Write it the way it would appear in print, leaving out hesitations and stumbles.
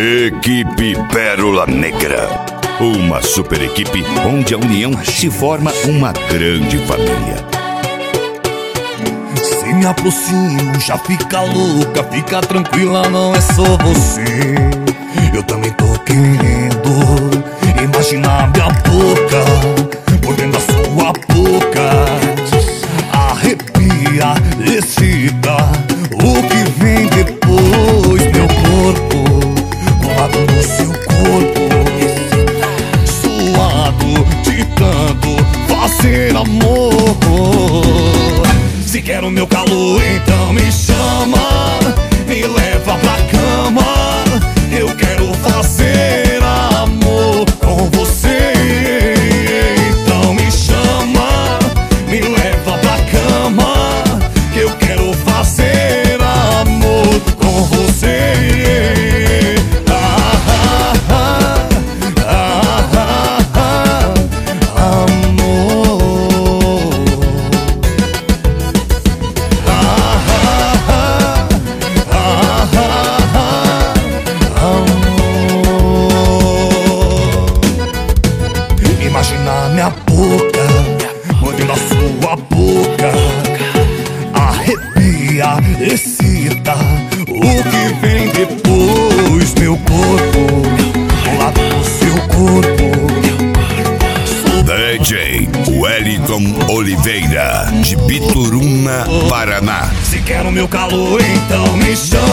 Equipe Pérola Negra. Uma super equipe onde a união se forma uma grande família. Se me aproximo, já fica louca. Fica tranquila, não é só você. Eu também tô querendo imaginar minha boca por dentro da sua boca. Arrepia, excita o que vem depois. Meu corpo colado no seu corpo, suado de tanto fazer amor. Se quer o meu calor, então me chama, me leva pra cama. Eu quero fazer amor com você. Então me chama, me leva pra cama. Eu quero fazer amor com você. Imagina minha boca mordendo a sua boca. Arrepia, excita o que vem depois. Meu corpo ao lado do seu corpo. DJ Wellington Oliveira, de Bituruna, Paraná. Se quer o meu calor, então me chama.